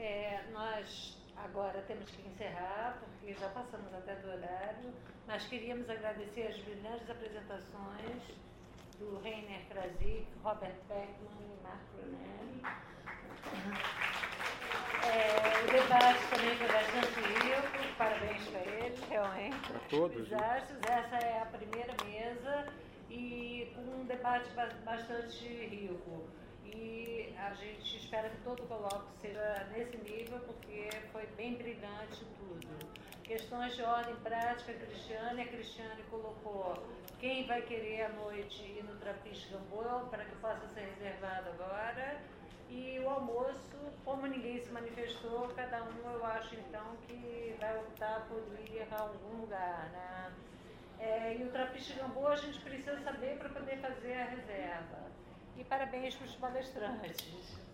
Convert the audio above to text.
Nós agora temos que encerrar, porque já passamos até do horário. Nós queríamos agradecer as brilhantes apresentações do Reiner Krasik, Robert Beckman e Mark Ronelli. O debate também foi bastante rico, parabéns para eles, realmente. Para todos. Essa é a primeira mesa e com um debate bastante rico. E a gente espera que todo o colóquio seja nesse nível, porque foi bem brilhante tudo. Questões de ordem prática, a Cristiane colocou quem vai querer à noite ir no Trapiche Gamboa, para que possa ser reservado agora. E o almoço, como ninguém se manifestou, cada um, eu acho, então, que vai optar por ir a algum lugar, né? E o Trapiche Gamboa a gente precisa saber para poder fazer a reserva. E parabéns para os palestrantes.